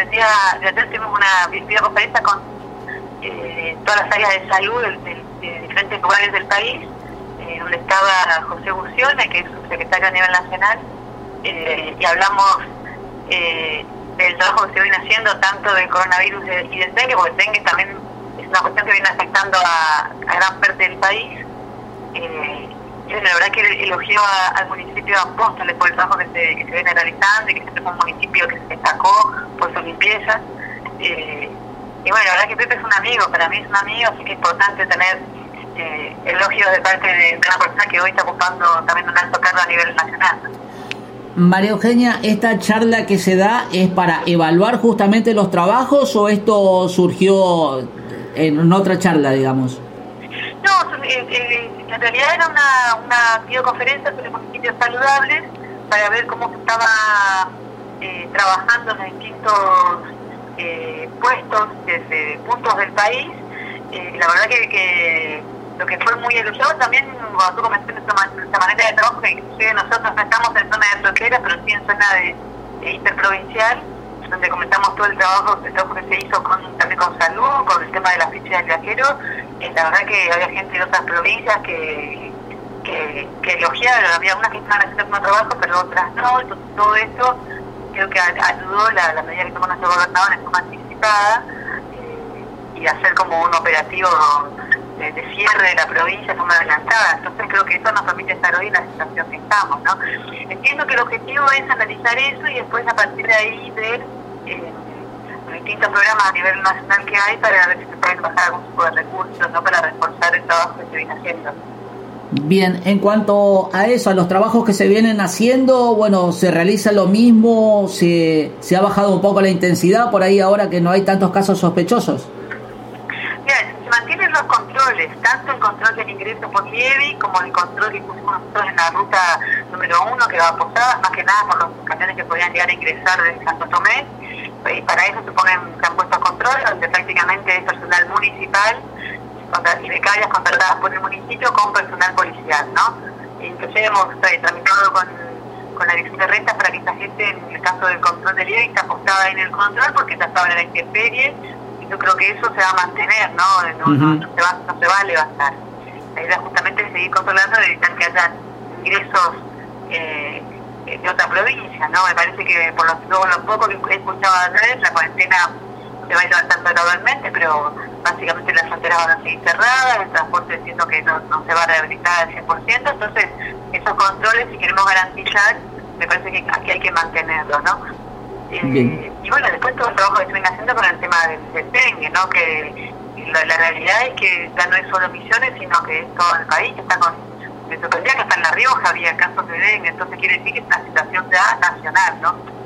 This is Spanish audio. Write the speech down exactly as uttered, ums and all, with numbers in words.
el día de ayer tuvimos una videoconferencia con eh, todas las áreas de salud de, de, de diferentes lugares del país, eh, donde estaba José Burcione, que es subsecretario a nivel nacional, eh, y hablamos eh, del trabajo que se viene haciendo tanto del coronavirus y del dengue, porque el dengue también es una cuestión que viene afectando a, a gran parte del país. Eh, y la verdad que elogió a, al municipio de Apóstoles por el trabajo que se, que se viene realizando y que siempre fue un municipio que se destacó por su limpieza. Eh, y bueno, la verdad que Pepe es un amigo, para mí es un amigo, así que es importante tener eh, elogios de parte de, de una persona que hoy está ocupando también un alto cargo a nivel nacional. María Eugenia, ¿esta charla que se da es para evaluar justamente los trabajos o esto surgió en otra charla, digamos? No, eh, eh, en realidad era una, una videoconferencia sobre municipios saludables para ver cómo se estaba eh, trabajando en los distintos eh, puestos desde puntos del país. Eh, la verdad que, que lo que fue muy elogiado también, cuando tú comentaste esta, esta manera de trabajo, que inclusive nosotros no estamos en zona de frontera, pero sí en zona de, de interprovincial, donde comentamos todo el trabajo, el trabajo que se hizo con, también con salud, con el tema de la ficha del viajero. Eh, la verdad que había gente de otras provincias que, que, que elogiaron, había unas que estaban haciendo el mismo trabajo, pero otras no. Entonces todo esto creo que ayudó la, la medida que tomó nuestro gobernador en forma anticipada, eh, y hacer como un operativo de, de cierre de la provincia de forma adelantada. Entonces creo que eso nos permite estar hoy en la situación que estamos, ¿no? Entiendo que el objetivo es analizar eso y después a partir de ahí ver eh, los distintos programas a nivel nacional que hay para ver si se pueden bajar algún tipo de recursos, ¿no? Para reforzar el trabajo que se viene haciendo. Bien, en cuanto a eso, a los trabajos que se vienen haciendo, bueno, ¿se realiza lo mismo? ¿Se, se ha bajado un poco la intensidad por ahí ahora que no hay tantos casos sospechosos? Bien, se mantienen los controles, tanto el control del ingreso por Lievi como el control que pusimos nosotros en la ruta número uno que va a Posadas, más que nada por los camiones que podían llegar a ingresar desde Santo Tomé. Y para eso se ponen, se han puesto controles, donde prácticamente es personal municipal y becarias contratadas por el municipio con personal policial, ¿no? Inclusive hemos eh, tramitado con, con la dirección de rentas para que esta gente, en el caso del control del I E, está apostada en el control porque ya estaba en la intemperie, y yo creo que eso se va a mantener, ¿no? No, uh-huh. no, no, se, va, no se va a levantar. La idea justamente es seguir controlando y evitar que haya ingresos eh, de otra provincia, ¿no? Me parece que por lo, lo poco que he escuchado ayer, la cuarentena se va a ir levantando gradualmente, pero básicamente las fronteras van a seguir cerradas, el transporte entiendo que no, no se va a rehabilitar al cien por ciento, entonces esos controles, si queremos garantizar, me parece que aquí hay que mantenerlos, ¿no? Eh, y bueno, después todo el trabajo que se viene haciendo con el tema del, del dengue, ¿no? Que la, la realidad es que ya no es solo Misiones, sino que es todo el país, que está con, me sorprendía que hasta en La Rioja había casos de dengue, entonces quiere decir que es una situación ya nacional, ¿no?